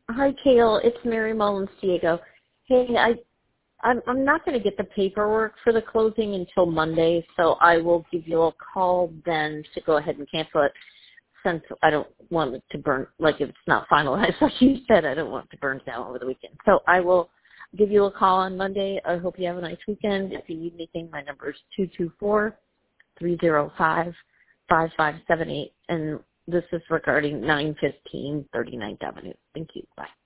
Hi, Kale. It's Mary Mullins, Diego. Hey, I'm not going to get the paperwork for the closing until Monday, so I will give you a call then to go ahead and cancel it since I don't want it to burn, like if it's not finalized, like you said, I don't want it to burn down over the weekend. So I will give you a call on Monday. I hope you have a nice weekend. If you need anything, my number is 224-305-5578, and this is regarding 915 39th Avenue. Thank you. Bye.